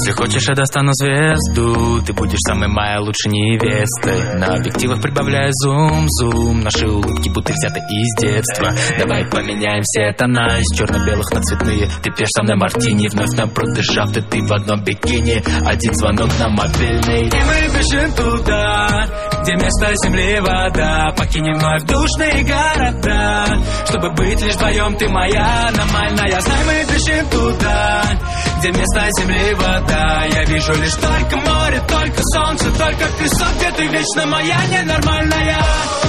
Если хочешь, я достану звезду. Ты будешь самой моей лучшей невестой. На объективах прибавляю зум-зум. Наши улыбки будто взяты из детства. Давай поменяем все тона из черно-белых на цветные. Ты пьешь со мной мартини, вновь напротив дышав, ты в одном бикини. Один звонок на мобильный, и мы бежим туда, где вместо земли вода. Покинем вновь душные города, чтобы быть лишь вдвоем. Ты моя аномальная. Знай, мы бежим туда, где вместо земли вода. Я вижу лишь только море, только солнце, только песок, где ты вечно моя ненормальная.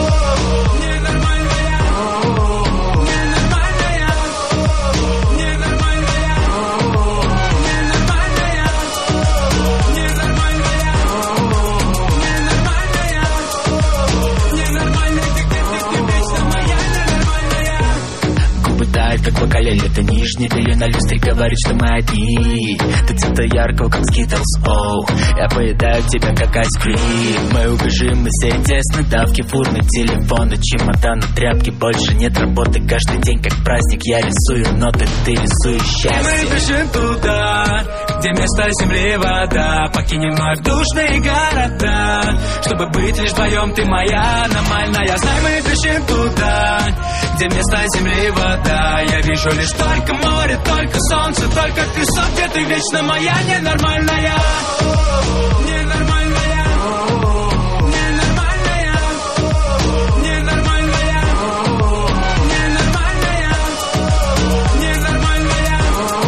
Как бокалель, это нижний белье на люстре говорит, что мы одни. Ты цвета яркого, как Skittles, оу. Я поедаю тебя, как айскрим. Мы убежим из всей тесной давки. Фурны, телефоны, чемоданы, тряпки. Больше нет работы, каждый день как праздник. Я рисую ноты, ты рисуешь счастье. Мы бежим туда, где вместо земли вода. Покинем вновь душные города, чтобы быть лишь вдвоем. Ты моя аномальная. Знай, мы бежим туда, где вместо земли вода. Я вижу лишь только море, только солнце, только песок, где ты вечно моя ненормальная. Ненормальная. Ненормальная. Ненормальная. Ненормальная. Ненормальная.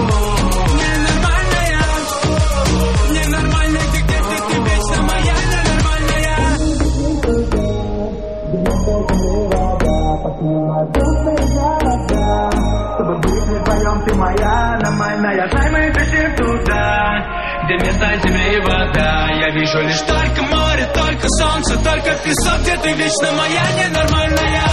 Ненормальная. Ненормальная, ты вечно моя ненормальная. Чтобы быть вдвоем, ты моя аномальная. Знай, мы бежим туда, где вместо земли вода. Я вижу лишь только море, только солнце, только песок, где ты вечно моя ненормальная.